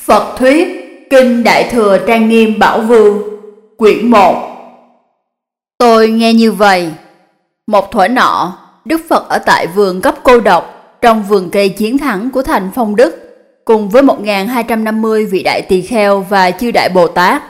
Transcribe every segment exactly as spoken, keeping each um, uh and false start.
Phật Thuyết Kinh Đại Thừa Trang Nghiêm Bảo Vương Quyển một. Tôi nghe như vậy. Một thuở nọ, Đức Phật ở tại vườn cấp cô độc trong vườn cây chiến thắng của thành Phong Đức, cùng với một nghìn hai trăm năm mươi vị đại tỳ kheo và chư đại Bồ Tát.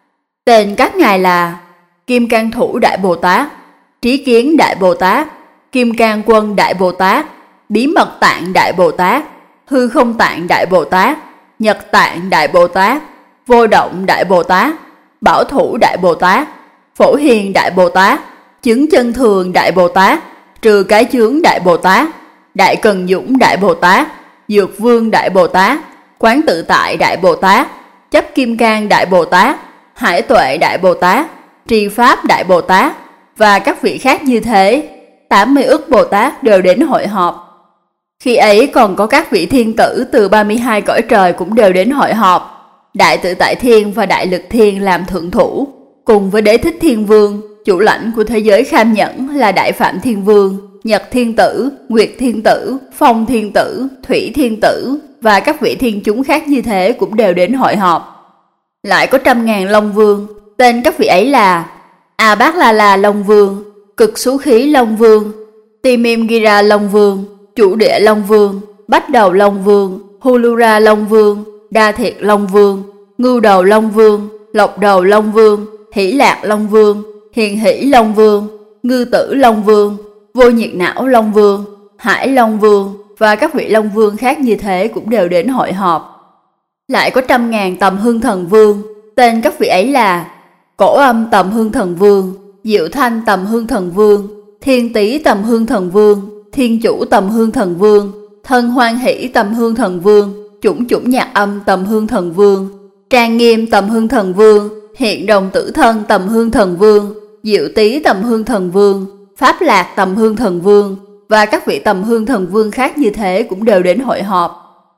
Tên các ngài là Kim Cang Thủ Đại Bồ Tát, Trí Kiến Đại Bồ Tát, Kim Cang Quân Đại Bồ Tát, Bí Mật Tạng Đại Bồ Tát, Hư Không Tạng Đại Bồ Tát, Nhật Tạng Đại Bồ Tát, Vô Động Đại Bồ Tát, Bảo Thủ Đại Bồ Tát, Phổ Hiền Đại Bồ Tát, Chứng Chân Thường Đại Bồ Tát, Trừ Cái Chướng Đại Bồ Tát, Đại Cần Dũng Đại Bồ Tát, Dược Vương Đại Bồ Tát, Quán Tự Tại Đại Bồ Tát, Chấp Kim Cang Đại Bồ Tát, Hải Tuệ Đại Bồ Tát, Trì Pháp Đại Bồ Tát và các vị khác như thế. Tám mươi ức Bồ Tát đều đến hội họp. Khi ấy còn có các vị thiên tử từ ba mươi hai cõi trời cũng đều đến hội họp. Đại Tự Tại Thiên và Đại Lực Thiên làm thượng thủ, cùng với Đế Thích Thiên Vương, chủ lãnh của thế giới Kham Nhẫn là Đại Phạm Thiên Vương, Nhật Thiên Tử, Nguyệt Thiên Tử, Phong Thiên Tử, Thủy Thiên Tử và các vị thiên chúng khác như thế cũng đều đến hội họp. Lại có trăm ngàn Long Vương, tên các vị ấy là A Bát La La Long Vương, Cực Xú Khí Long Vương, Timim Gira Long Vương, Chủ Địa Long Vương, Bách Đầu Long Vương, Hulura Long Vương, Đa Thiệt Long Vương, Ngưu Đầu Long Vương, Lộc Đầu Long Vương, Hỷ Lạc Long Vương, Hiền Hỷ Long Vương, Ngư Tử Long Vương, Vô Nhiệt Não Long Vương, Hải Long Vương và các vị Long Vương khác như thế cũng đều đến hội họp. Lại có trăm ngàn Tầm Hương Thần Vương, tên các vị ấy là Cổ Âm Tầm Hương Thần Vương, Diệu Thanh Tầm Hương Thần Vương, Thiên Tý Tầm Hương Thần Vương, Thiên Chủ Tầm Hương Thần Vương, Thân Hoan Hỷ Tầm Hương Thần Vương, Chủng Chủng Nhạc Âm Tầm Hương Thần Vương, Trang Nghiêm Tầm Hương Thần Vương, Hiện Đồng Tử Thân Tầm Hương Thần Vương, Diệu Tý Tầm Hương Thần Vương, Pháp Lạc Tầm Hương Thần Vương và các vị Tầm Hương Thần Vương khác như thế cũng đều đến hội họp.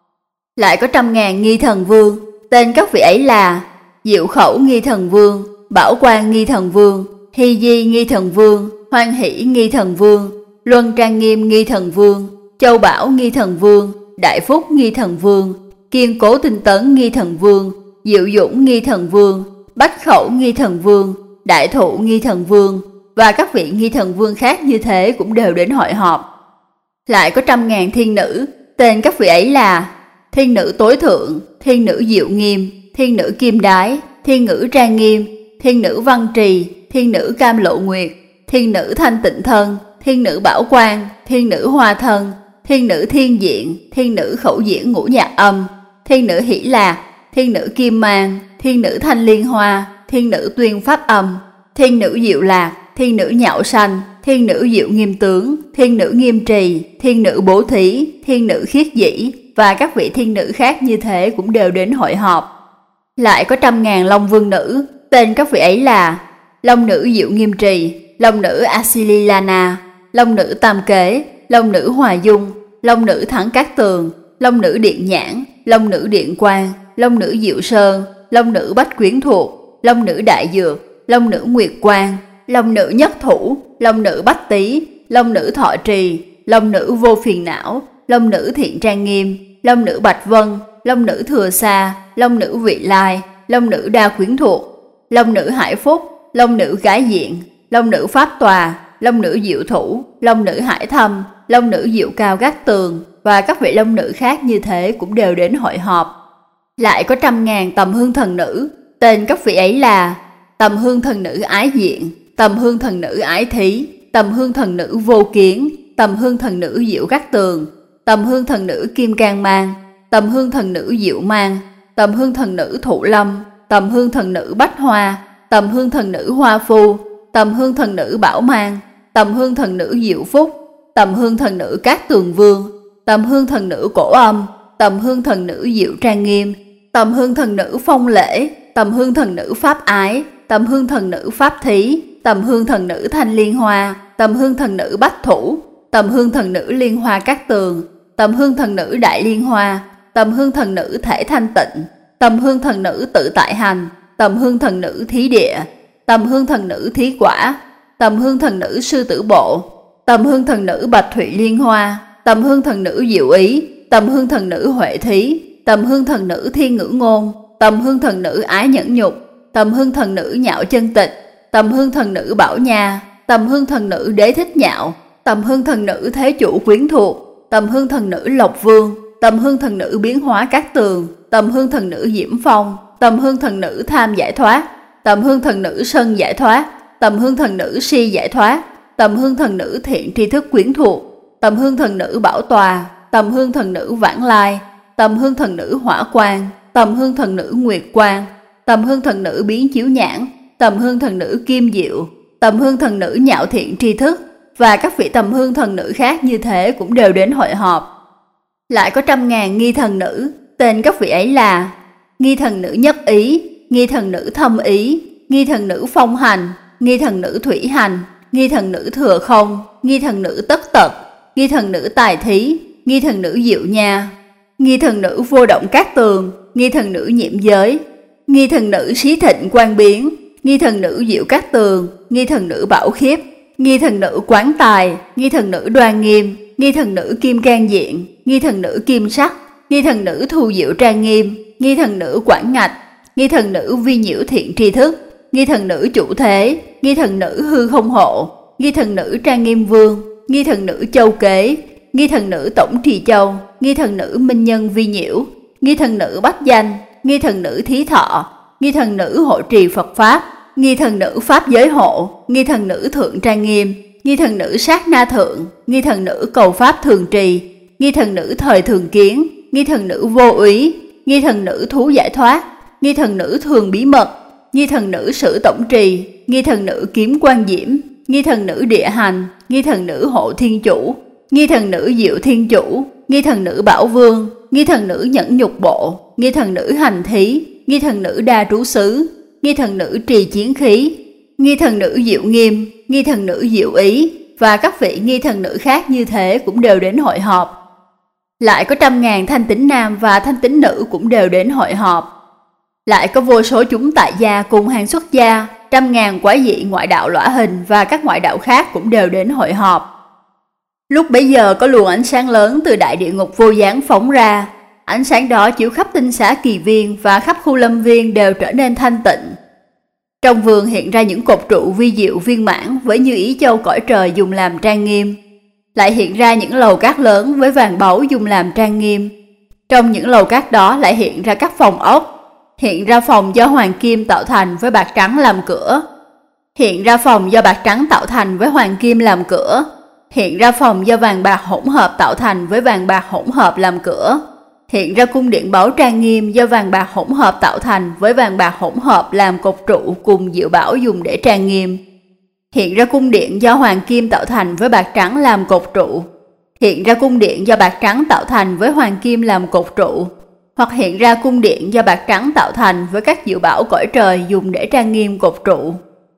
Lại có trăm ngàn Nghi Thần Vương, tên các vị ấy là Diệu Khẩu Nghi Thần Vương, Bảo Quang Nghi Thần Vương, Hy Di Nghi Thần Vương, Hoan Hỷ Nghi Thần Vương, Luân Trang Nghiêm Nghi Thần Vương, Châu Bảo Nghi Thần Vương, Đại Phúc Nghi Thần Vương, Kiên Cố Tinh Tấn Nghi Thần Vương, Diệu Dũng Nghi Thần Vương, Bách Khẩu Nghi Thần Vương, Đại Thụ Nghi Thần Vương và các vị Nghi Thần Vương khác như thế cũng đều đến hội họp. Lại có trăm ngàn thiên nữ, tên các vị ấy là Thiên Nữ Tối Thượng, Thiên Nữ Diệu Nghiêm, Thiên Nữ Kim Đái, Thiên Nữ Trang Nghiêm, Thiên Nữ Văn Trì, Thiên Nữ Cam Lộ Nguyệt, Thiên Nữ Thanh Tịnh Thân, Thiên Nữ Bảo Quang, Thiên Nữ Hoa Thân, Thiên Nữ Thiên Diện, Thiên Nữ Khẩu Diễn Ngũ Nhạc Âm, Thiên Nữ Hỷ Lạc, Thiên Nữ Kim Mang, Thiên Nữ Thanh Liên Hoa, Thiên Nữ Tuyên Pháp Âm, Thiên Nữ Diệu Lạc, Thiên Nữ Nhạo Sanh, Thiên Nữ Diệu Nghiêm Tướng, Thiên Nữ Nghiêm Trì, Thiên Nữ Bố Thí, Thiên Nữ Khiết Dĩ và các vị thiên nữ khác như thế cũng đều đến hội họp. Lại có trăm ngàn Long Vương Nữ, tên các vị ấy là Long Nữ Diệu Nghiêm Trì, Long Nữ Asililana, Long Nữ Tam Kế, Long Nữ Hòa Dung, Long Nữ Thắng Cát Tường, Long Nữ Điện Nhãn, Long Nữ Điện Quang, Long Nữ Diệu Sơn, Long Nữ Bách Quyến Thuộc, Long Nữ Đại Dược, Long Nữ Nguyệt Quang, Long Nữ Nhất Thủ, Long Nữ Bách Tý, Long Nữ Thọ Trì, Long Nữ Vô Phiền Não, Long Nữ Thiện Trang Nghiêm, Long Nữ Bạch Vân, Long Nữ Thừa Sa, Long Nữ Vị Lai, Long Nữ Đa Quyến Thuộc, Long Nữ Hải Phúc, Long Nữ Gái Diện, Long Nữ Pháp Tòa, Long Nữ Diệu Thủ, Long Nữ Hải Thâm, Long Nữ Diệu Cao Gác Tường và các vị Long Nữ khác như thế cũng đều đến hội họp. Lại có trăm ngàn Tầm Hương Thần Nữ, tên các vị ấy là Tầm Hương Thần Nữ Ái Diện, Tầm Hương Thần Nữ Ái Thí, Tầm Hương Thần Nữ Vô Kiến, Tầm Hương Thần Nữ Diệu Gác Tường, Tầm Hương Thần Nữ Kim Cang Mang, Tầm Hương Thần Nữ Diệu Mang, Tầm Hương Thần Nữ Thụ Lâm, Tầm Hương Thần Nữ Bách Hoa, Tầm Hương Thần Nữ Hoa Phu, Tầm Hương Thần Nữ Bảo Mang, Tầm Hương Thần Nữ Diệu Phúc, Tầm Hương Thần Nữ Cát Tường Vương, Tầm Hương Thần Nữ Cổ Âm, Tầm Hương Thần Nữ Diệu Trang Nghiêm, Tầm Hương Thần Nữ Phong Lễ, Tầm Hương Thần Nữ Pháp Ái, Tầm Hương Thần Nữ Pháp Thí, Tầm Hương Thần Nữ Thanh Liên Hoa, Tầm Hương Thần Nữ Bách Thủ, Tầm Hương Thần Nữ Liên Hoa Cát Tường, Tầm Hương Thần Nữ Đại Liên Hoa, Tầm Hương Thần Nữ Thể Thanh Tịnh, Tầm Hương Thần Nữ Tự Tại Hành, Tầm Hương Thần Nữ Thí Địa, Tầm Hương Thần Nữ Thí Quả, Tầm Hương Thần Nữ Sư Tử Bộ, Tầm Hương Thần Nữ Bạch Thủy Liên Hoa, Tầm Hương Thần Nữ Diệu Ý, Tầm Hương Thần Nữ Huệ Thí, Tầm hương thần nữ thiên ngữ ngôn, tầm hương thần nữ ái nhẫn nhục, tầm hương thần nữ nhạo chân tịch, tầm hương thần nữ bảo nha, tầm hương thần nữ đế thích nhạo, tầm hương thần nữ thế chủ quyến thuộc, tầm hương thần nữ lộc vương, tầm hương thần nữ biến hóa các tường, tầm hương thần nữ diễm phong, tầm hương thần nữ tham giải thoát, tầm hương thần nữ sân giải thoát, tầm hương thần nữ si giải thoát, tầm hương thần nữ thiện tri thức quyến thuộc, tầm hương thần nữ bảo tòa, tầm hương thần nữ vãng lai, tầm hương thần nữ hỏa quang, tầm hương thần nữ nguyệt quang, tầm hương thần nữ biến chiếu nhãn, tầm hương thần nữ kim diệu, tầm hương thần nữ nhạo thiện tri thức và các vị tầm hương thần nữ khác như thế cũng đều đến hội họp. Lại có trăm ngàn nghi thần nữ, tên các vị ấy là nghi thần nữ nhất ý, nghi thần nữ thâm ý, nghi thần nữ phong hành, nghi thần nữ thủy hành, nghi thần nữ thừa không, nghi thần nữ tất tật, nghi thần nữ tài thí, nghi thần nữ diệu nha, nghi thần nữ vô động cát tường, nghi thần nữ nhiệm giới, nghi thần nữ xí thịnh quan biến, nghi thần nữ diệu cát tường, nghi thần nữ bảo khiếp, nghi thần nữ quán tài, nghi thần nữ đoan nghiêm, nghi thần nữ kim can diện, nghi thần nữ kim sắc, nghi thần nữ thu diệu trang nghiêm, nghi thần nữ quảng ngạch, nghi thần nữ vi nhiễu thiện tri thức, nghi thần nữ chủ thế, nghi thần nữ hư không hộ, nghi thần nữ trang nghiêm vương, nghi thần nữ châu kế, nghi thần nữ tổng trì châu, nghi thần nữ minh nhân vi nhiễu, nghi thần nữ bách danh, nghi thần nữ thí thọ, nghi thần nữ hộ trì Phật Pháp, nghi thần nữ Pháp giới hộ, nghi thần nữ thượng trang nghiêm, nghi thần nữ sát na thượng, nghi thần nữ cầu Pháp thường trì, nghi thần nữ thời thường kiến, nghi thần nữ vô úy, nghi thần nữ thú giải thoát, nghi thần nữ thường bí mật, nghi thần nữ sử tổng trì, nghi thần nữ kiếm quan diễm, nghi thần nữ địa hành, nghi thần nữ hộ thiên chủ, nghi thần nữ diệu thiên chủ, nghi thần nữ bảo vương, nghi thần nữ nhẫn nhục bộ, nghi thần nữ hành thí, nghi thần nữ đa trú xứ, nghi thần nữ trì chiến khí, nghi thần nữ diệu nghiêm, nghi thần nữ diệu ý và các vị nghi thần nữ khác như thế cũng đều đến hội họp. Lại có trăm ngàn thanh tín nam và thanh tín nữ cũng đều đến hội họp. Lại có vô số chúng tại gia cùng hàng xuất gia, trăm ngàn quái dị ngoại đạo lõa hình và các ngoại đạo khác cũng đều đến hội họp. Lúc bấy giờ có luồng ánh sáng lớn từ đại địa ngục vô gián phóng ra, ánh sáng đó chiếu khắp tinh xá kỳ viên và khắp khu lâm viên đều trở nên thanh tịnh. Trong vườn hiện ra những cột trụ vi diệu viên mãn với như ý châu cõi trời dùng làm trang nghiêm. Lại hiện ra những lầu cát lớn với vàng báu dùng làm trang nghiêm. Trong những lầu cát đó lại hiện ra các phòng ốc, hiện ra phòng do hoàng kim tạo thành với bạc trắng làm cửa, hiện ra phòng do bạc trắng tạo thành với hoàng kim làm cửa, hiện ra phòng do vàng bạc hỗn hợp tạo thành với vàng bạc hỗn hợp làm cửa, hiện ra cung điện báu trang nghiêm do vàng bạc hỗn hợp tạo thành với vàng bạc hỗn hợp làm cột trụ cùng diệu bảo dùng để trang nghiêm, hiện ra cung điện do hoàng kim tạo thành với bạc trắng làm cột trụ, hiện ra cung điện do bạc trắng tạo thành với hoàng kim làm cột trụ, hoặc hiện ra cung điện do bạc trắng tạo thành với các diệu bảo cõi trời dùng để trang nghiêm cột trụ.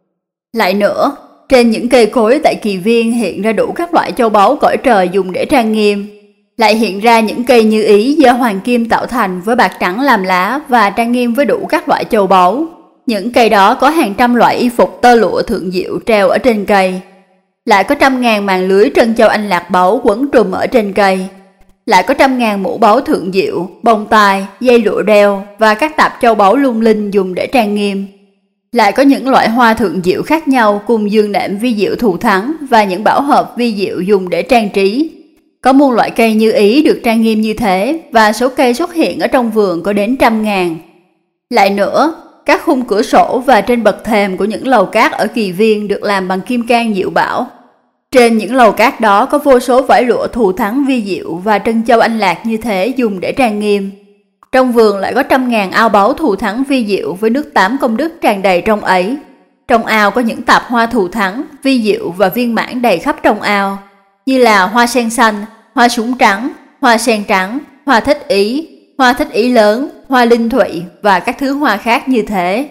Lại nữa, trên những cây cối tại kỳ viên hiện ra đủ các loại châu báu cõi trời dùng để trang nghiêm. Lại hiện ra những cây như ý do hoàng kim tạo thành với bạc trắng làm lá và trang nghiêm với đủ các loại châu báu. Những cây đó có hàng trăm loại y phục tơ lụa thượng diệu treo ở trên cây. Lại có trăm ngàn màn lưới trân châu anh lạc báu quấn trùm ở trên cây. Lại có trăm ngàn mũ báu thượng diệu, bông tai, dây lụa đeo và các tạp châu báu lung linh dùng để trang nghiêm. Lại có những loại hoa thượng diệu khác nhau cùng dương nệm vi diệu thù thắng và những bảo hợp vi diệu dùng để trang trí. Có muôn loại cây như ý được trang nghiêm như thế và số cây xuất hiện ở trong vườn có đến trăm ngàn. Lại nữa, các khung cửa sổ và trên bậc thềm của những lầu cát ở kỳ viên được làm bằng kim cang diệu bảo. Trên những lầu cát đó có vô số vải lụa thù thắng vi diệu và trân châu anh lạc như thế dùng để trang nghiêm. Trong vườn lại có trăm ngàn ao báu thù thắng vi diệu với nước tám công đức tràn đầy trong ấy. Trong ao có những tạp hoa thù thắng, vi diệu và viên mãn đầy khắp trong ao, như là hoa sen xanh, hoa súng trắng, hoa sen trắng, hoa thích ý, hoa thích ý lớn, hoa linh thụy và các thứ hoa khác như thế.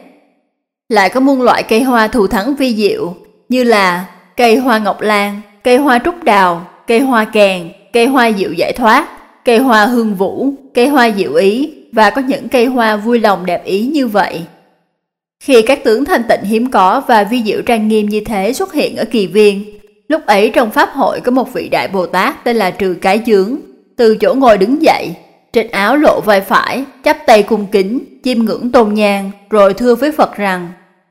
Lại có muôn loại cây hoa thù thắng vi diệu, như là cây hoa ngọc lan, cây hoa trúc đào, cây hoa kèn, cây hoa diệu giải thoát, cây hoa hương vũ, cây hoa diệu ý và có những cây hoa vui lòng đẹp ý như vậy. Khi các tướng thanh tịnh hiếm có và vi diệu trang nghiêm như thế xuất hiện ở kỳ viên, lúc ấy trong pháp hội có một vị đại Bồ Tát tên là Trừ Cái Chướng, từ chỗ ngồi đứng dậy, trịch áo lộ vai phải, chắp tay cung kính, chiêm ngưỡng tôn nhang, rồi thưa với Phật rằng: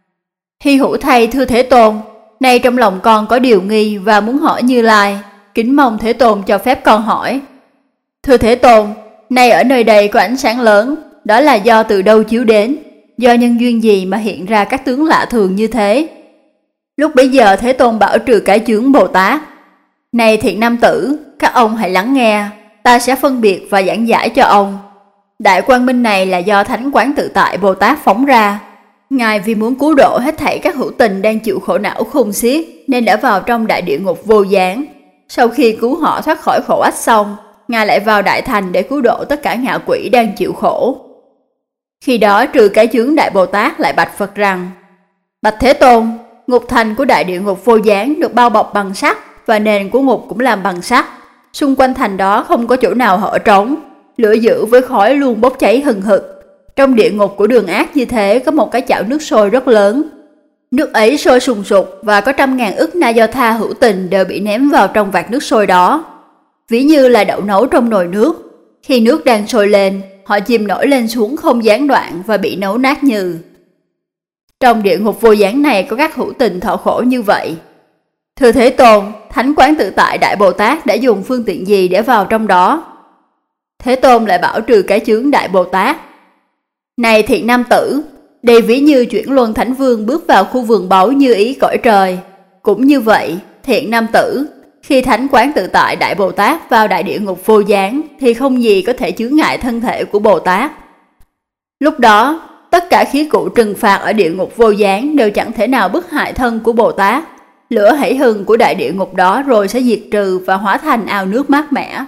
Hy hữu thay thưa Thế Tôn, nay trong lòng con có điều nghi và muốn hỏi Như Lai, kính mong Thế Tôn cho phép con hỏi. Thưa Thế Tôn, nay ở nơi đây có ánh sáng lớn, đó là do từ đâu chiếu đến, do nhân duyên gì mà hiện ra các tướng lạ thường như thế? Lúc bấy giờ Thế Tôn bảo trừ cái chướng Bồ Tát: Này thiện nam tử, các ông hãy lắng nghe, ta sẽ phân biệt và giảng giải cho ông. Đại quang minh này là do Thánh Quán Tự Tại Bồ Tát phóng ra. Ngài vì muốn cứu độ hết thảy các hữu tình đang chịu khổ não khôn xiết nên đã vào trong đại địa ngục vô gián. Sau khi cứu họ thoát khỏi khổ ách xong, Ngài lại vào đại thành để cứu độ tất cả ngạ quỷ đang chịu khổ. Khi đó trừ cái chướng Đại Bồ Tát lại bạch Phật rằng: Bạch Thế Tôn, ngục thành của đại địa ngục vô gián được bao bọc bằng sắt và nền của ngục cũng làm bằng sắt. Xung quanh thành đó không có chỗ nào hở trống, lửa dữ với khói luôn bốc cháy hừng hực. Trong địa ngục của đường ác như thế có một cái chảo nước sôi rất lớn. Nước ấy sôi sùng sục và có trăm ngàn ức na do tha hữu tình đều bị ném vào trong vạc nước sôi đó. Ví như là đậu nấu trong nồi nước. Khi nước đang sôi lên, họ chìm nổi lên xuống không gián đoạn và bị nấu nát nhừ. Trong địa ngục vô gián này có các hữu tình thọ khổ như vậy. Thưa Thế Tôn, Thánh Quán Tự Tại Đại Bồ Tát đã dùng phương tiện gì để vào trong đó? Thế Tôn lại bảo trừ cái chướng Đại Bồ Tát: Này thiện nam tử, đây ví như chuyển luân Thánh Vương bước vào khu vườn báu như ý cõi trời. Cũng như vậy, thiện nam tử, khi Thánh Quán Tự Tại Đại Bồ Tát vào đại địa ngục vô gián thì không gì có thể chướng ngại thân thể của Bồ Tát. Lúc đó, tất cả khí cụ trừng phạt ở địa ngục vô gián đều chẳng thể nào bức hại thân của Bồ Tát. Lửa hẫy hừng của đại địa ngục đó rồi sẽ diệt trừ và hóa thành ao nước mát mẻ.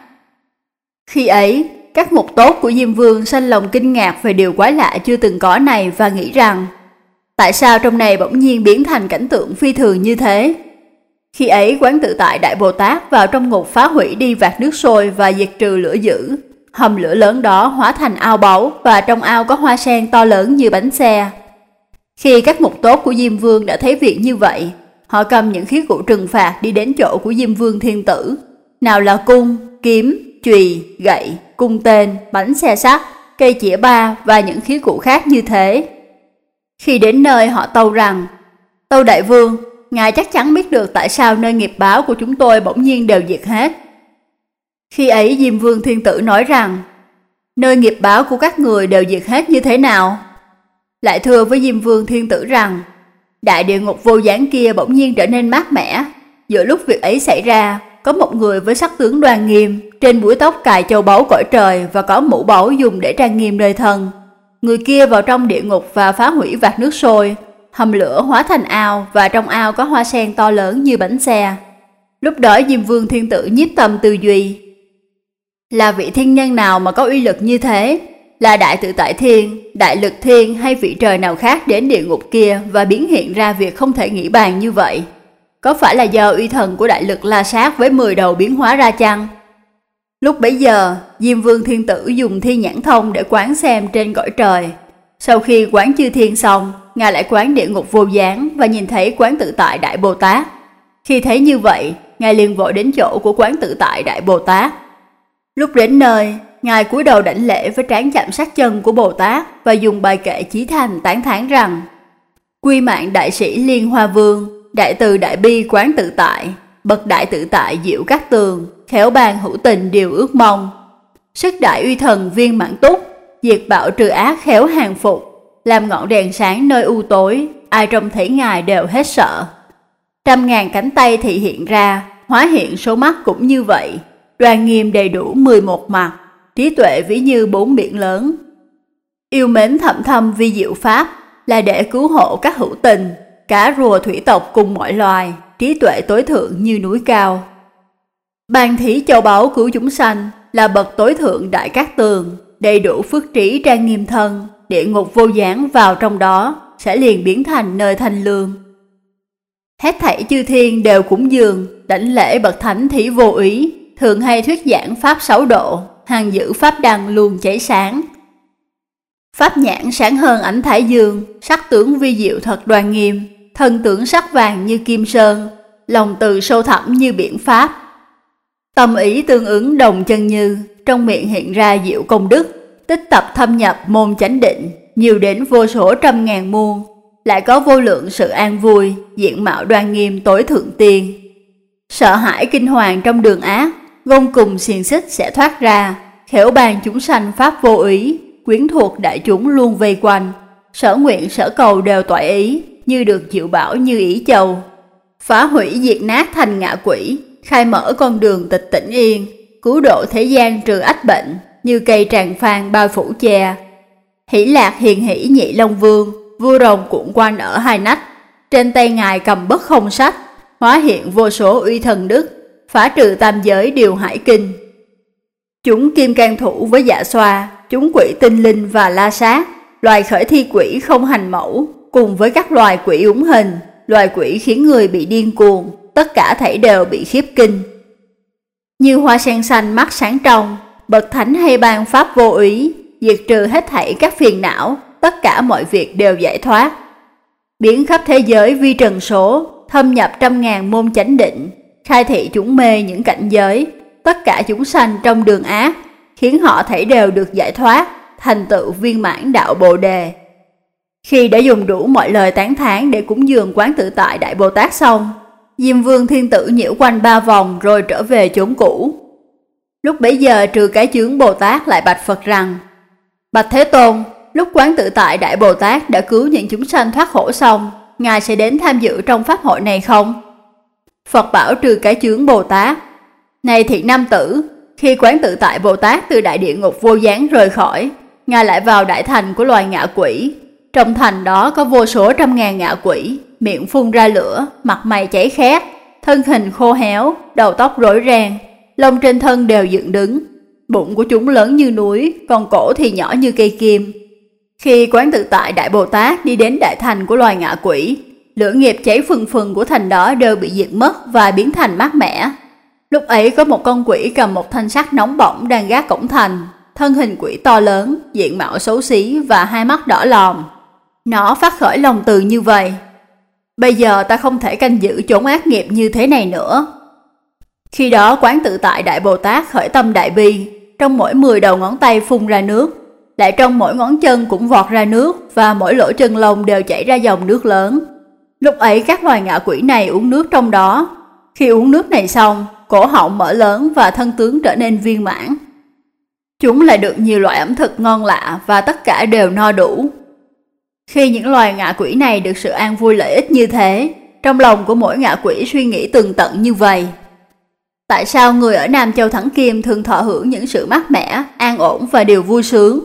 Khi ấy, các mục tốt của Diêm Vương sanh lòng kinh ngạc về điều quái lạ chưa từng có này và nghĩ rằng: Tại sao trong này bỗng nhiên biến thành cảnh tượng phi thường như thế? Khi ấy Quán Tự Tại Đại Bồ Tát vào trong ngục phá hủy đi vạc nước sôi và diệt trừ lửa dữ. Hầm lửa lớn đó hóa thành ao báu và trong ao có hoa sen to lớn như bánh xe. Khi các mục tốt của Diêm Vương đã thấy việc như vậy, họ cầm những khí cụ trừng phạt đi đến chỗ của Diêm Vương Thiên Tử. Nào là cung, kiếm, chùy, gậy, cung tên, bánh xe sắt, cây chĩa ba và những khí cụ khác như thế. Khi đến nơi họ tâu rằng: Tâu Đại Vương, Ngài chắc chắn biết được tại sao nơi nghiệp báo của chúng tôi bỗng nhiên đều diệt hết. Khi ấy Diêm Vương Thiên Tử nói rằng: Nơi nghiệp báo của các người đều diệt hết như thế nào? Lại thưa với Diêm Vương Thiên Tử rằng: Đại địa ngục vô gián kia bỗng nhiên trở nên mát mẻ. Giữa lúc việc ấy xảy ra, có một người với sắc tướng đoan nghiêm, trên búi tóc cài châu báu cõi trời và có mũ báu dùng để trang nghiêm nơi thân. Người kia vào trong địa ngục và phá hủy vạc nước sôi, hầm lửa hóa thành ao và trong ao có hoa sen to lớn như bánh xe. Lúc đó Diêm Vương Thiên Tử nhiếp tâm tư duy: Là vị thiên nhân nào mà có uy lực như thế? Là Đại Tự Tại Thiên, Đại Lực Thiên hay vị trời nào khác đến địa ngục kia và biến hiện ra việc không thể nghĩ bàn như vậy? Có phải là do uy thần của Đại Lực La Sát với mười đầu biến hóa ra chăng? Lúc bấy giờ, Diêm Vương Thiên Tử dùng Thiên Nhãn Thông để quán xem trên cõi trời. Sau khi quán chư thiên xong, Ngài lại quán địa ngục vô gián và nhìn thấy Quán Tự Tại Đại Bồ Tát. Khi thấy như vậy, Ngài liền vội đến chỗ của Quán Tự Tại Đại Bồ Tát. Lúc đến nơi, Ngài cúi đầu đảnh lễ với trán chạm sát chân của Bồ Tát và dùng bài kệ chí thành tán thán rằng: Quy mạng đại sĩ Liên Hoa Vương, đại từ đại bi Quán Tự Tại, bậc đại tự tại diệu các tường, khéo ban hữu tình điều ước mong. Sức đại uy thần viên mãn túc, diệt bạo trừ ác khéo hàng phục, làm ngọn đèn sáng nơi u tối, ai trông thấy Ngài đều hết sợ. Trăm ngàn cánh tay thị hiện ra, hóa hiện số mắt cũng như vậy, đoan nghiêm đầy đủ mười một mặt, trí tuệ ví như bốn biển lớn. Yêu mến thậm thâm vi diệu pháp, là để cứu hộ các hữu tình, cá rùa thủy tộc cùng mọi loài, trí tuệ tối thượng như núi cao. Ban thí châu báu cứu chúng sanh, là bậc tối thượng đại cát tường, đầy đủ phước trí trang nghiêm thân, địa ngục vô gián vào trong đó, sẽ liền biến thành nơi thanh lương. Hết thảy chư thiên đều cúng dường, đảnh lễ bậc thánh thí vô úy, thường hay thuyết giảng pháp sáu độ, hàng giữ pháp đăng luôn cháy sáng. Pháp nhãn sáng hơn ánh thái dương, sắc tướng vi diệu thật đoan nghiêm, thân tướng sắc vàng như kim sơn, lòng từ sâu thẳm như biển pháp. Tâm ý tương ứng đồng chân như, trong miệng hiện ra diệu công đức, tích tập thâm nhập môn chánh định, nhiều đến vô số trăm ngàn muôn, lại có vô lượng sự an vui, diện mạo đoan nghiêm tối thượng tiên. Sợ hãi kinh hoàng trong đường ác, gông cùng xiềng xích sẽ thoát ra, khéo ban chúng sanh pháp vô ý, quyến thuộc đại chúng luôn vây quanh, sở nguyện sở cầu đều toại ý, như được diệu bảo như ý châu. Phá hủy diệt nát thành ngạ quỷ, khai mở con đường tịch tỉnh yên, cứu độ thế gian trừ ách bệnh, như cây tràng phan bao phủ che. Hỷ lạc hiền hỷ nhị long vương, vua rồng cuộn quanh ở hai nách, trên tay ngài cầm bất không sách, hóa hiện vô số uy thần đức, phá trừ tam giới điều hải kinh. Chúng kim can thủ với dạ xoa, chúng quỷ tinh linh và la sát, loài khởi thi quỷ không hành mẫu, cùng với các loài quỷ úng hình, loài quỷ khiến người bị điên cuồng, tất cả thảy đều bị khiếp kinh. Như hoa sen xanh mắt sáng trong, bậc thánh hay ban pháp vô úy, diệt trừ hết thảy các phiền não, tất cả mọi việc đều giải thoát. Biến khắp thế giới vi trần số, thâm nhập trăm ngàn môn chánh định, khai thị chúng mê những cảnh giới, tất cả chúng sanh trong đường ác, khiến họ thảy đều được giải thoát, thành tựu viên mãn đạo Bồ Đề. Khi đã dùng đủ mọi lời tán thán để cúng dường Quán Tự Tại Đại Bồ Tát xong, Diêm Vương Thiên Tử nhiễu quanh ba vòng rồi trở về chốn cũ. Lúc bấy giờ Trừ Cái Chướng Bồ Tát lại bạch Phật rằng: Bạch Thế Tôn, lúc Quán Tự Tại Đại Bồ Tát đã cứu những chúng sanh thoát khổ xong, Ngài sẽ đến tham dự trong pháp hội này không? Phật bảo Trừ Cái Chướng Bồ Tát: Này thiện nam tử, khi Quán Tự Tại Bồ Tát từ đại địa ngục vô gián rời khỏi, Ngài lại vào đại thành của loài ngạ quỷ. Trong thành đó có vô số trăm ngàn ngạ quỷ, miệng phun ra lửa, mặt mày cháy khét, thân hình khô héo, đầu tóc rối ren, lông trên thân đều dựng đứng. Bụng của chúng lớn như núi, còn cổ thì nhỏ như cây kim. Khi Quán Tự Tại Đại Bồ Tát đi đến đại thành của loài ngạ quỷ, lửa nghiệp cháy phừng phừng của thành đó đều bị diệt mất và biến thành mát mẻ. Lúc ấy có một con quỷ cầm một thanh sắt nóng bỏng đang gác cổng thành, thân hình quỷ to lớn, diện mạo xấu xí và hai mắt đỏ lòm. Nó phát khởi lòng từ như vậy: Bây giờ ta không thể canh giữ chốn ác nghiệp như thế này nữa. Khi đó Quán Tự Tại Đại Bồ Tát khởi tâm đại bi, trong mỗi mười đầu ngón tay phun ra nước, lại trong mỗi ngón chân cũng vọt ra nước, và mỗi lỗ chân lông đều chảy ra dòng nước lớn. Lúc ấy các loài ngạ quỷ này uống nước trong đó. Khi uống nước này xong, cổ họng mở lớn và thân tướng trở nên viên mãn. Chúng lại được nhiều loại ẩm thực ngon lạ và tất cả đều no đủ. Khi những loài ngạ quỷ này được sự an vui lợi ích như thế, trong lòng của mỗi ngạ quỷ suy nghĩ tường tận như vậy: Tại sao người ở Nam Châu Thắng Kim thường thọ hưởng những sự mát mẻ, an ổn và điều vui sướng?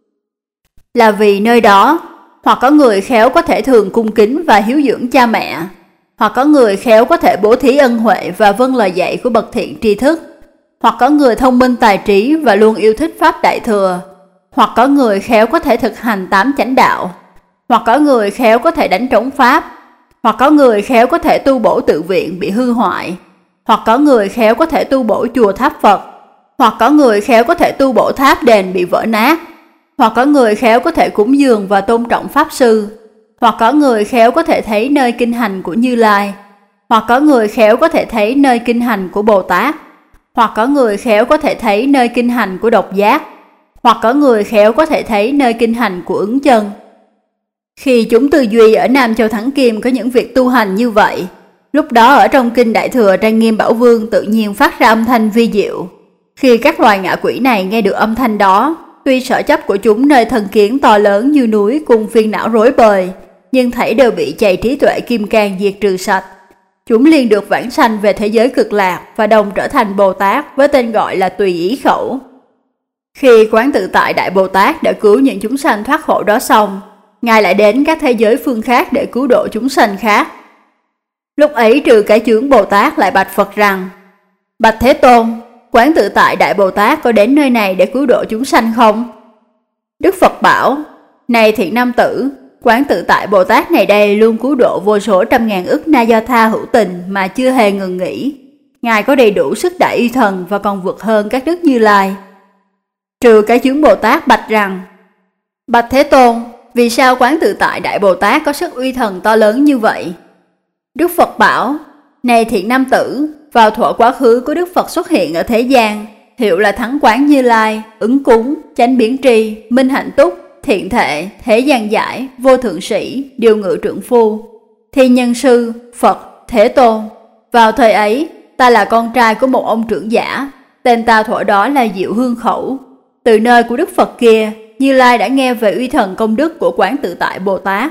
Là vì nơi đó, hoặc có người khéo có thể thường cung kính và hiếu dưỡng cha mẹ, hoặc có người khéo có thể bố thí ân huệ và vâng lời dạy của bậc thiện tri thức, hoặc có người thông minh tài trí và luôn yêu thích pháp đại thừa, hoặc có người khéo có thể thực hành tám chánh đạo, hoặc có người khéo có thể đánh trống pháp, hoặc có người khéo có thể tu bổ tự viện bị hư hoại, hoặc có người khéo có thể tu bổ chùa tháp Phật, hoặc có người khéo có thể tu bổ tháp đền bị vỡ nát, hoặc có người khéo có thể cúng dường và tôn trọng pháp sư, hoặc có người khéo có thể thấy nơi kinh hành của Như Lai, hoặc có người khéo có thể thấy nơi kinh hành của Bồ Tát, hoặc có người khéo có thể thấy nơi kinh hành của Độc Giác, hoặc có người khéo có thể thấy nơi kinh hành của Ứng Chân. Khi chúng tư duy ở Nam Châu Thắng Kim có những việc tu hành như vậy, lúc đó ở trong kinh Đại Thừa Trang Nghiêm Bảo Vương tự nhiên phát ra âm thanh vi diệu. Khi các loài ngạ quỷ này nghe được âm thanh đó, tuy sở chấp của chúng nơi thân kiến to lớn như núi cùng phiền não rối bời, nhưng thảy đều bị chày trí tuệ kim cang diệt trừ sạch. Chúng liền được vãng sanh về thế giới cực lạc và đồng trở thành Bồ Tát với tên gọi là Tùy Ý Khẩu. Khi Quán Tự Tại Đại Bồ Tát đã cứu những chúng sanh thoát khổ đó xong, Ngài lại đến các thế giới phương khác để cứu độ chúng sanh khác. Lúc ấy Trừ Cái Chướng Bồ Tát lại bạch Phật rằng: Bạch Thế Tôn, Quán Tự Tại Đại Bồ Tát có đến nơi này để cứu độ chúng sanh không? Đức Phật bảo: Này thiện nam tử, Quán Tự Tại Bồ Tát này đây luôn cứu độ vô số trăm ngàn ức na do tha hữu tình mà chưa hề ngừng nghỉ. Ngài có đầy đủ sức đại uy thần và còn vượt hơn các đức Như Lai. Trừ Cái Chướng Bồ Tát bạch rằng: Bạch Thế Tôn, vì sao Quán Tự Tại Đại Bồ Tát có sức uy thần to lớn như vậy? Đức Phật bảo: Này thiện nam tử, vào thuở quá khứ của Đức Phật xuất hiện ở thế gian, hiệu là Thắng Quán Như Lai, Ứng Cúng, Chánh Biến Tri, Minh Hạnh Túc, Thiện Thệ, Thế Gian Giải, Vô Thượng Sĩ, Điều Ngự Trượng Phu, Thi Nhân Sư, Phật, Thế Tôn. Vào thời ấy, ta là con trai của một ông trưởng giả, tên ta thuở đó là Diệu Hương Khẩu. Từ nơi của Đức Phật kia, Như Lai đã nghe về uy thần công đức của Quán Tự Tại Bồ Tát.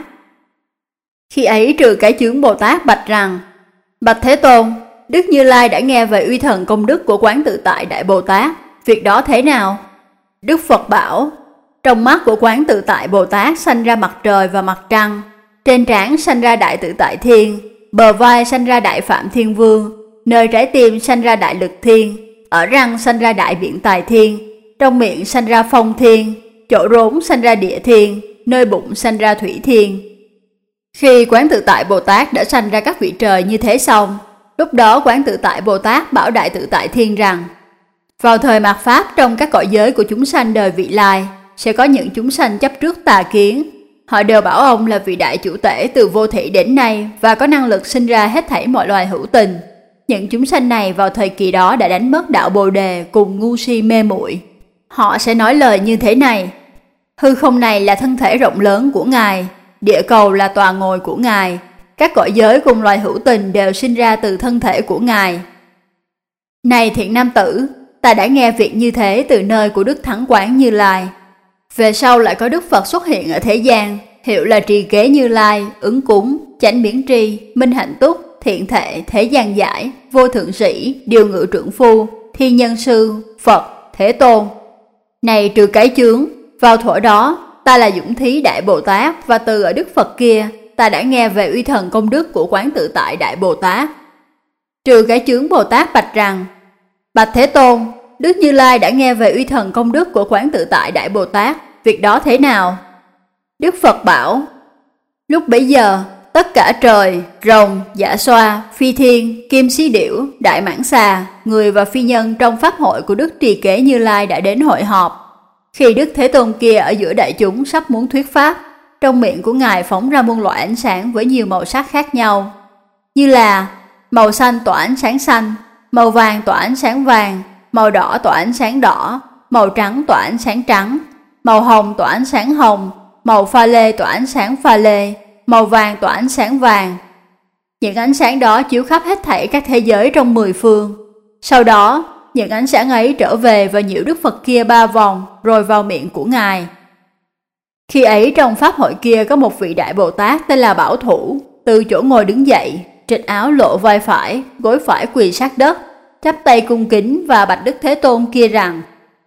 Khi ấy trừ cái chướng Bồ Tát bạch rằng: Bạch Thế Tôn, Đức Như Lai đã nghe về uy thần công đức của Quán Tự Tại Đại Bồ Tát, việc đó thế nào? Đức Phật bảo: Trong mắt của Quán Tự Tại Bồ Tát sanh ra mặt trời và mặt trăng, trên trán sanh ra Đại Tự Tại Thiên, bờ vai sanh ra Đại Phạm Thiên Vương, nơi trái tim sanh ra Đại Lực Thiên, ở răng sanh ra Đại Biện Tài Thiên, trong miệng sanh ra Phong Thiên, chỗ rốn sanh ra Địa Thiên, nơi bụng sanh ra Thủy Thiên. Khi Quán Tự Tại Bồ Tát đã sanh ra các vị trời như thế xong, lúc đó Quán Tự Tại Bồ Tát bảo Đại Tự Tại Thiên rằng: Vào thời mạt Pháp, trong các cõi giới của chúng sanh đời vị lai, sẽ có những chúng sanh chấp trước tà kiến. Họ đều bảo ông là vị đại chủ tể từ vô thủy đến nay và có năng lực sinh ra hết thảy mọi loài hữu tình. Những chúng sanh này vào thời kỳ đó đã đánh mất đạo Bồ Đề cùng ngu si mê muội. Họ sẽ nói lời như thế này: Hư không này là thân thể rộng lớn của Ngài, địa cầu là tòa ngồi của Ngài, các cõi giới cùng loài hữu tình đều sinh ra từ thân thể của Ngài. Này thiện nam tử, ta đã nghe việc như thế từ nơi của Đức Thắng Quán Như Lai. Về sau lại có Đức Phật xuất hiện ở thế gian, hiệu là Trì Kế Như Lai, Ứng Cúng, Chánh Biến Tri, Minh Hạnh Túc, Thiện Thệ, Thế Gian Giải, Vô Thượng Sĩ, Điều Ngự Trượng Phu, Thi Nhân Sư, Phật, Thế Tôn. Này trừ cái chướng, vào thuở đó, ta là Dũng Thí Đại Bồ Tát, và từ ở Đức Phật kia, ta đã nghe về uy thần công đức của Quán Tự Tại Đại Bồ Tát. Trừ cái chướng Bồ Tát bạch rằng: Bạch Thế Tôn, Đức Như Lai đã nghe về uy thần công đức của Quán Tự Tại Đại Bồ Tát, việc đó thế nào? Đức Phật bảo: Lúc bấy giờ, tất cả trời, rồng, dạ xoa, phi thiên, kim si điểu, đại mãng xà, người và phi nhân trong pháp hội của Đức Trì Kế Như Lai đã đến hội họp. Khi Đức Thế Tôn kia ở giữa đại chúng sắp muốn thuyết pháp, trong miệng của Ngài phóng ra muôn loại ánh sáng với nhiều màu sắc khác nhau, như là màu xanh tỏa ánh sáng xanh, màu vàng tỏa ánh sáng vàng, màu đỏ tỏa ánh sáng đỏ, màu trắng tỏa ánh sáng trắng, màu hồng tỏa ánh sáng hồng, màu pha lê tỏa ánh sáng pha lê, màu vàng tỏa ánh sáng vàng. Những ánh sáng đó chiếu khắp hết thảy các thế giới trong mười phương. Sau đó, những ánh sáng ấy trở về và nhiễu Đức Phật kia ba vòng, rồi vào miệng của Ngài. Khi ấy trong pháp hội kia có một vị Đại Bồ Tát tên là Bảo Thủ, từ chỗ ngồi đứng dậy, trịch áo lộ vai phải, gối phải quỳ sát đất, chắp tay cung kính và bạch Đức Thế Tôn kia rằng: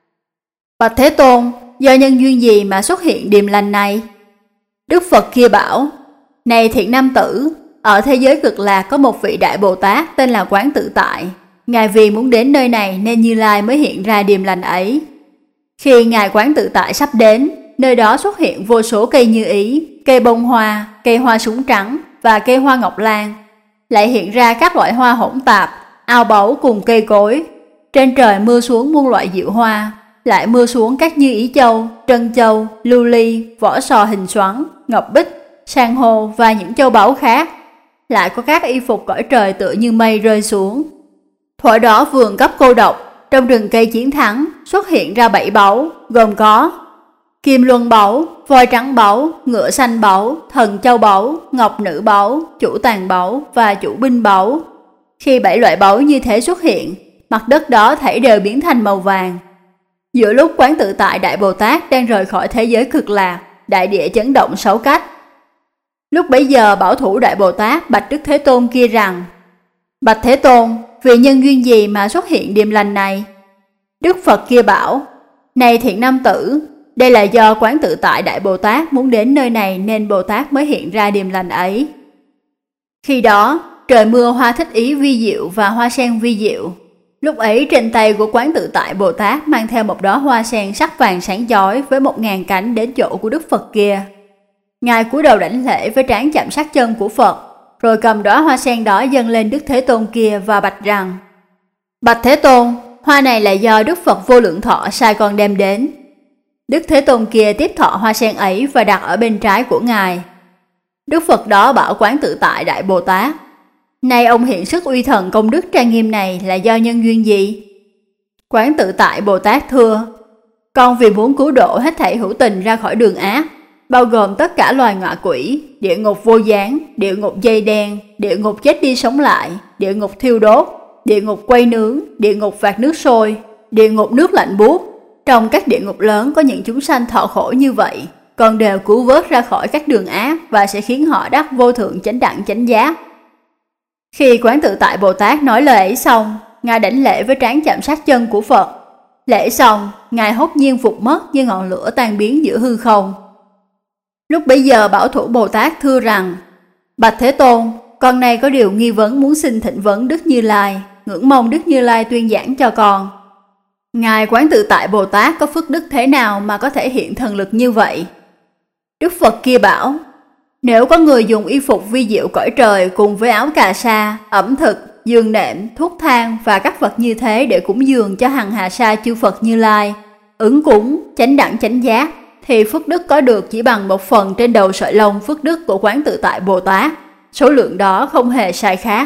Bạch Thế Tôn, do nhân duyên gì mà xuất hiện điềm lành này? Đức Phật kia bảo: Này thiện nam tử, ở thế giới Cực Lạc có một vị Đại Bồ Tát tên là Quán Tự Tại. Ngài vì muốn đến nơi này nên Như Lai mới hiện ra điềm lành ấy. Khi Ngài Quán Tự Tại sắp đến, nơi đó xuất hiện vô số cây như ý, cây bông hoa, cây hoa súng trắng và cây hoa ngọc lan. Lại hiện ra các loại hoa hỗn tạp, ao báu cùng cây cối. Trên trời mưa xuống muôn loại diệu hoa, lại mưa xuống các như ý châu, trân châu, lưu ly, vỏ sò hình xoắn, ngọc bích, san hô và những châu báu khác. Lại có các y phục cõi trời tựa như mây rơi xuống. Thuở đó vườn cấp cô độc, trong rừng cây chiến thắng xuất hiện ra bảy báu, gồm có kim luân báu, voi trắng báu, ngựa xanh báu, thần châu báu, ngọc nữ báu, chủ tàn báu và chủ binh báu. Khi bảy loại báu như thế xuất hiện, mặt đất đó thảy đều biến thành màu vàng. Giữa lúc Quán Tự Tại Đại Bồ Tát đang rời khỏi thế giới Cực Lạc, đại địa chấn động sáu cách. Lúc bấy giờ Bảo Thủ Đại Bồ Tát bạch Đức Thế Tôn kia rằng: Bạch Thế Tôn, vì nhân duyên gì mà xuất hiện điềm lành này? Đức Phật kia bảo: Này thiện nam tử, đây là do Quán Tự Tại Đại Bồ Tát muốn đến nơi này nên Bồ Tát mới hiện ra điềm lành ấy. Khi đó, trời mưa hoa thích ý vi diệu và hoa sen vi diệu. Lúc ấy trên tay của Quán Tự Tại Bồ Tát mang theo một đóa hoa sen sắc vàng sáng chói với một ngàn cánh đến chỗ của Đức Phật kia. Ngài cúi đầu đảnh lễ với trán chạm sát chân của Phật, rồi cầm đóa hoa sen đó dâng lên Đức Thế Tôn kia và bạch rằng: Bạch Thế Tôn, hoa này là do Đức Phật Vô Lượng Thọ sai con đem đến. Đức Thế Tôn kia tiếp thọ hoa sen ấy và đặt ở bên trái của Ngài. Đức Phật đó bảo Quán Tự Tại Đại Bồ Tát: Nay ông hiện sức uy thần công đức trang nghiêm này là do nhân duyên gì? Quán Tự Tại Bồ Tát thưa: Con vì muốn cứu độ hết thảy hữu tình ra khỏi đường ác, bao gồm tất cả loài ngạ quỷ, địa ngục vô gián, địa ngục dây đen, địa ngục chết đi sống lại, địa ngục thiêu đốt, địa ngục quay nướng, địa ngục vạc nước sôi, địa ngục nước lạnh buốt. Trong các địa ngục lớn có những chúng sanh thọ khổ như vậy, con đều cứu vớt ra khỏi các đường ác và sẽ khiến họ đắc vô thượng chánh đẳng chánh giác. Khi Quán Tự Tại Bồ Tát nói lời ấy xong, Ngài đảnh lễ với trán chạm sát chân của Phật. Lễ xong, Ngài hốt nhiên phục mất như ngọn lửa tan biến giữa hư không. Lúc bấy giờ Bảo Thủ Bồ Tát thưa rằng: Bạch Thế Tôn, con này có điều nghi vấn muốn xin thỉnh vấn Đức Như Lai, ngưỡng mong Đức Như Lai tuyên giảng cho con. Ngài Quán Tự Tại Bồ Tát có phước đức thế nào mà có thể hiện thần lực như vậy? Đức Phật kia bảo: Nếu có người dùng y phục vi diệu cõi trời cùng với áo cà sa, ẩm thực, giường nệm, thuốc thang và các vật như thế để cúng dường cho hằng hà sa chư Phật Như Lai, ứng cúng, chánh đẳng chánh giác, thì phước đức có được chỉ bằng một phần trên đầu sợi lông phước đức của Quán Tự Tại Bồ Tát, số lượng đó không hề sai khác.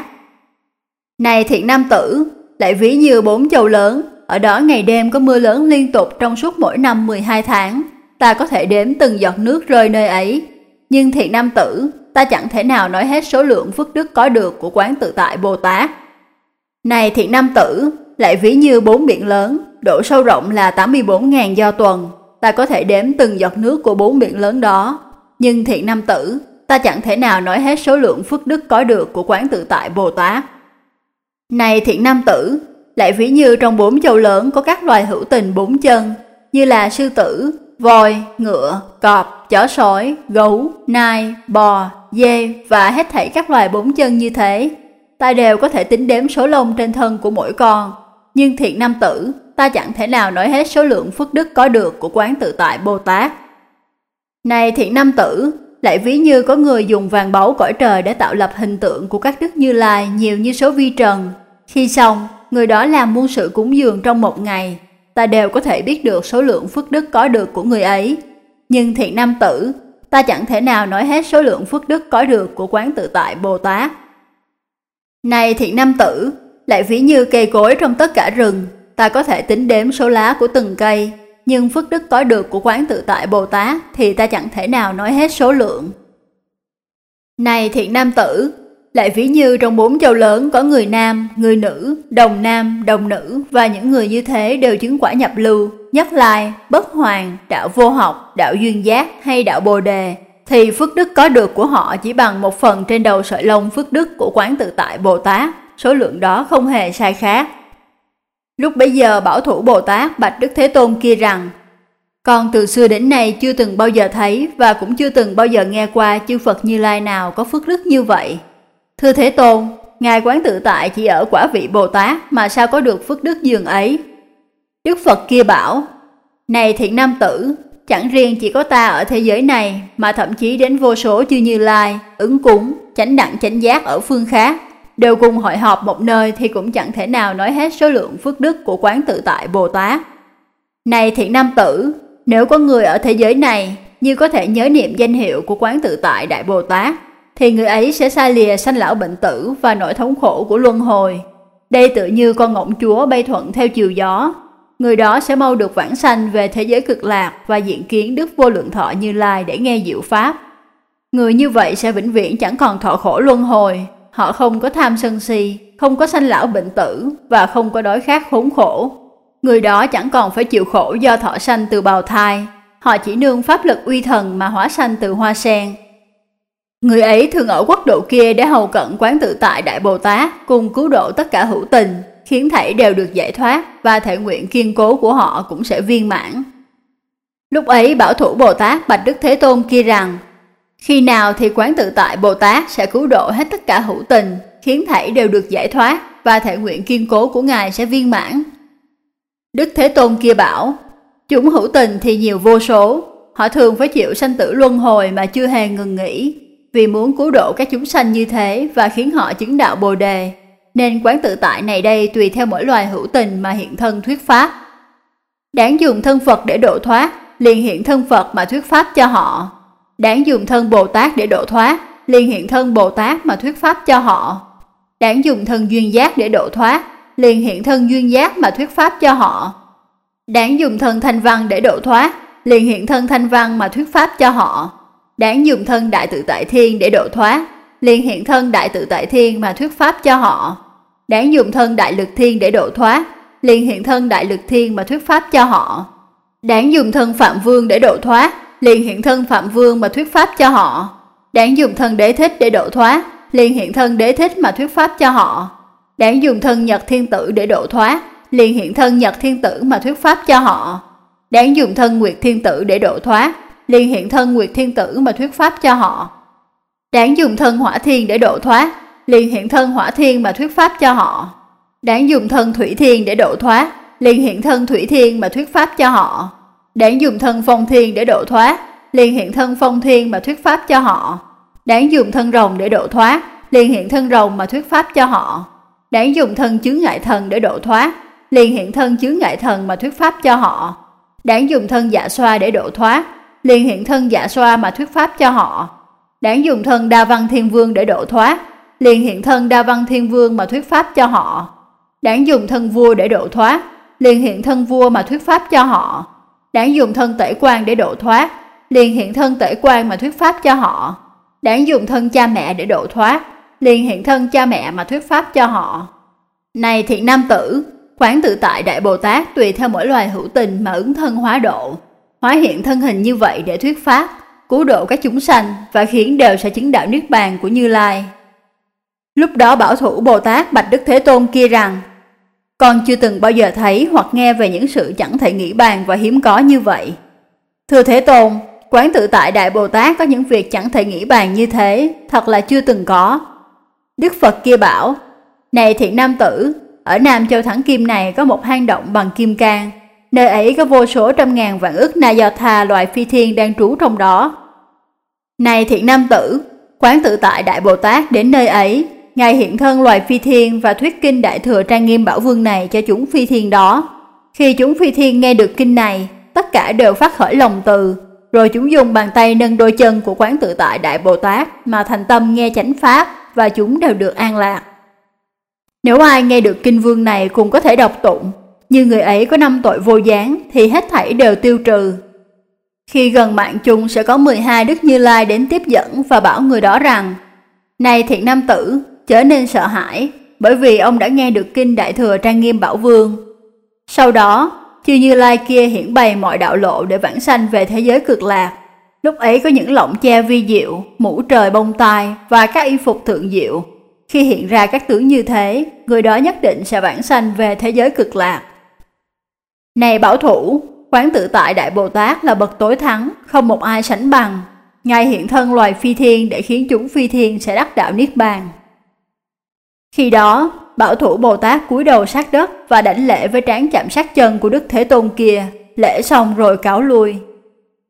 Này thiện nam tử, lại ví như bốn châu lớn, ở đó ngày đêm có mưa lớn liên tục trong suốt mỗi năm mười hai tháng, ta có thể đếm từng giọt nước rơi nơi ấy. Nhưng thiện nam tử, ta chẳng thể nào nói hết số lượng phước đức có được của Quán Tự Tại Bồ Tát. Này thiện nam tử, lại ví như bốn biển lớn, độ sâu rộng là tám mươi bốn nghìn do tuần, ta có thể đếm từng giọt nước của bốn biển lớn đó. Nhưng thiện nam tử, ta chẳng thể nào nói hết số lượng phước đức có được của Quán Tự Tại Bồ Tát. Này thiện nam tử, lại ví như trong bốn châu lớn có các loài hữu tình bốn chân, như là sư tử, voi, ngựa, cọp, chó sói, gấu, nai, bò, dê và hết thảy các loài bốn chân như thế. Ta đều có thể tính đếm số lông trên thân của mỗi con. Nhưng thiện nam tử, ta chẳng thể nào nói hết số lượng phước đức có được của Quán Tự Tại Bồ Tát. Này thiện nam tử, lại ví như có người dùng vàng báu cõi trời để tạo lập hình tượng của các Đức Như Lai nhiều như số vi trần. Khi xong, người đó làm muôn sự cúng dường trong một ngày, ta đều có thể biết được số lượng phước đức có được của người ấy. Nhưng thiện nam tử, ta chẳng thể nào nói hết số lượng phước đức có được của Quán Tự Tại Bồ Tát. Này thiện nam tử, lại ví như cây cối trong tất cả rừng, ta có thể tính đếm số lá của từng cây, nhưng phước đức có được của Quán Tự Tại Bồ Tát thì ta chẳng thể nào nói hết số lượng. Này thiện nam tử, lại ví như trong bốn châu lớn có người nam, người nữ, đồng nam, đồng nữ và những người như thế đều chứng quả nhập lưu, nhất lai, bất hoàn, đạo vô học, đạo duyên giác hay đạo bồ đề, thì phước đức có được của họ chỉ bằng một phần trên đầu sợi lông phước đức của Quán Tự Tại Bồ Tát, số lượng đó không hề sai khác. Lúc bấy giờ Bảo Thủ Bồ Tát bạch Đức Thế Tôn kia rằng: Con từ xưa đến nay chưa từng bao giờ thấy và cũng chưa từng bao giờ nghe qua chư Phật Như Lai nào có phước đức như vậy. Thưa Thế Tôn, Ngài Quán Tự Tại chỉ ở quả vị Bồ Tát mà sao có được phước đức dường ấy? Đức Phật kia bảo: Này thiện nam tử, chẳng riêng chỉ có ta ở thế giới này mà thậm chí đến vô số chư Như Lai, ứng cúng, chánh đẳng chánh giác ở phương khác, đều cùng hội họp một nơi thì cũng chẳng thể nào nói hết số lượng phước đức của Quán Tự Tại Bồ Tát. Này thiện nam tử, nếu có người ở thế giới này như có thể nhớ niệm danh hiệu của Quán Tự Tại Đại Bồ Tát, thì người ấy sẽ xa lìa sanh lão bệnh tử và nỗi thống khổ của luân hồi. Đây tự như con ngỗng chúa bay thuận theo chiều gió. Người đó sẽ mau được vãng sanh về thế giới cực lạc và diện kiến Đức Vô Lượng Thọ Như Lai để nghe diệu pháp. Người như vậy sẽ vĩnh viễn chẳng còn thọ khổ luân hồi. Họ không có tham sân si, không có sanh lão bệnh tử và không có đói khát khốn khổ. Người đó chẳng còn phải chịu khổ do thọ sanh từ bào thai. Họ chỉ nương pháp lực uy thần mà hóa sanh từ hoa sen. Người ấy thường ở quốc độ kia để hầu cận Quán Tự Tại Đại Bồ Tát cùng cứu độ tất cả hữu tình, khiến thảy đều được giải thoát và thể nguyện kiên cố của họ cũng sẽ viên mãn. Lúc ấy Bảo Thủ Bồ Tát bạch Đức Thế Tôn kia rằng: Khi nào thì Quán Tự Tại Bồ Tát sẽ cứu độ hết tất cả hữu tình, khiến thảy đều được giải thoát và thể nguyện kiên cố của Ngài sẽ viên mãn? Đức Thế Tôn kia bảo: Chúng hữu tình thì nhiều vô số, họ thường phải chịu sanh tử luân hồi mà chưa hề ngừng nghỉ. Vì muốn cứu độ các chúng sanh như thế và khiến họ chứng đạo Bồ đề, nên Quán Tự Tại này đây tùy theo mỗi loài hữu tình mà hiện thân thuyết pháp. Đáng dùng thân Phật để độ thoát, liền hiện thân Phật mà thuyết pháp cho họ. Đáng dùng thân Bồ Tát để độ thoát, liền hiện thân Bồ Tát mà thuyết pháp cho họ. Đáng dùng thân duyên giác để độ thoát, liền hiện thân duyên giác mà thuyết pháp cho họ. Đáng dùng thân thanh văn để độ thoát, liền hiện thân thanh văn mà thuyết pháp cho họ. Đáng dùng thân đại tự tại thiên để độ thoát, liền hiện thân đại tự tại thiên mà thuyết pháp cho họ. Đáng dùng thân đại lực thiên để độ thoát, liền hiện thân đại lực thiên mà thuyết pháp cho họ. Đáng dùng thân phạm vương để độ thoát, liền hiện thân phạm vương mà thuyết pháp cho họ. Đáng dùng thân đế thích để độ thoát, liền hiện thân đế thích mà thuyết pháp cho họ. Đáng dùng thân nhật thiên tử để độ thoát, liền hiện thân nhật thiên tử mà thuyết pháp cho họ. Đáng dùng thân nguyệt thiên tử để độ thoát, liền hiện thân nguyệt thiên tử mà thuyết pháp cho họ. Đáng dùng thân hỏa thiên để độ thoát, liền hiện thân hỏa thiên mà thuyết pháp cho họ. Đáng dùng thân thủy thiên để độ thoát, liền hiện thân thủy thiên mà thuyết pháp cho họ. Đáng dùng thân phong thiên để độ thoát, liền hiện thân phong thiên mà thuyết pháp cho họ. Đáng dùng thân rồng để độ thoát, liền hiện thân rồng mà thuyết pháp cho họ. Đáng dùng thân chướng ngại thần để độ thoát, liền hiện thân chướng ngại thần mà thuyết pháp cho họ. Đáng dùng thân dạ xoa để độ thoát, liền hiện thân dạ xoa mà thuyết pháp cho họ. Đáng dùng thân đa văn thiên vương để độ thoát, liền hiện thân đa văn thiên vương mà thuyết pháp cho họ. Đáng dùng thân vua để độ thoát, liền hiện thân vua mà thuyết pháp cho họ. Đáng dùng thân tể quan để độ thoát, liền hiện thân tể quan mà thuyết pháp cho họ. Đáng dùng thân cha mẹ để độ thoát, liền hiện thân cha mẹ mà thuyết pháp cho họ. Này thiện nam tử, quán tự tại Đại Bồ Tát tùy theo mỗi loài hữu tình mà ứng thân hóa độ, hóa hiện thân hình như vậy để thuyết pháp, cứu độ các chúng sanh và khiến đều sẽ chứng đạo niết bàn của Như Lai. Lúc đó Bảo Thủ Bồ Tát bạch Đức Thế Tôn kia rằng: Con chưa từng bao giờ thấy hoặc nghe về những sự chẳng thể nghĩ bàn và hiếm có như vậy. Thưa Thế Tôn, quán tự tại Đại Bồ Tát có những việc chẳng thể nghĩ bàn như thế, thật là chưa từng có. Đức Phật kia bảo: Này thiện nam tử, ở Nam Châu Thắng Kim này có một hang động bằng kim cang, nơi ấy có vô số trăm ngàn vạn ức na do tha loài phi thiên đang trú trong đó. Này thiện nam tử, quán tự tại Đại Bồ Tát đến nơi ấy, Ngài hiện thân loài phi thiên và thuyết kinh Đại Thừa Trang Nghiêm Bảo Vương này cho chúng phi thiên đó. Khi chúng phi thiên nghe được kinh này, tất cả đều phát khởi lòng từ, rồi chúng dùng bàn tay nâng đôi chân của quán tự tại Đại Bồ Tát mà thành tâm nghe chánh pháp, và chúng đều được an lạc. Nếu ai nghe được kinh vương này cũng có thể đọc tụng, như người ấy có năm tội vô gián, thì hết thảy đều tiêu trừ. Khi gần mạng chung sẽ có mười hai Đức Như Lai đến tiếp dẫn và bảo người đó rằng: Này thiện nam tử, chớ nên sợ hãi, bởi vì ông đã nghe được kinh Đại Thừa Trang Nghiêm Bảo Vương. Sau đó, chư Như Lai kia hiển bày mọi đạo lộ để vãng sanh về thế giới cực lạc. Lúc ấy có những lọng che vi diệu, mũ trời bông tai và các y phục thượng diệu. Khi hiện ra các tướng như thế, người đó nhất định sẽ vãng sanh về thế giới cực lạc. Này Bảo Thủ, quán tự tại Đại Bồ Tát là bậc tối thắng, không một ai sánh bằng. Ngài hiện thân loài phi thiên để khiến chúng phi thiên sẽ đắc đạo niết bàn. Khi đó, Bảo Thủ Bồ Tát cúi đầu sát đất và đảnh lễ với trán chạm sát chân của Đức Thế Tôn kia, lễ xong rồi cáo lui.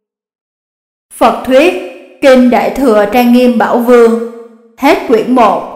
Phật thuyết Kinh Đại Thừa Trang Nghiêm Bảo Vương. Hết quyển một.